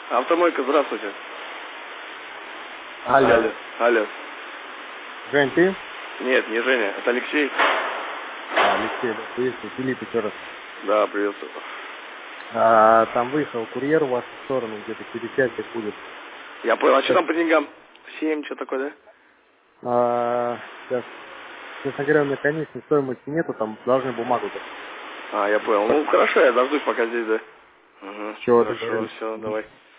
Автомойка, здравствуйте. Алло. Алло. Жень, ты? Нет, не Женя, это Алексей. Алексей, да, приветствую. Филипп еще раз. Да, приветствую. Там выехал курьер в вашу сторону, где-то через часик будет. Я понял, а что там по деньгам? 7, что такое, да? Сейчас, честно говоря, у меня конечной стоимости нету, там должны бумагу дать. Я понял. Ну, хорошо, я дождусь пока здесь, да. Угу. Чего Хорошо, все, давай.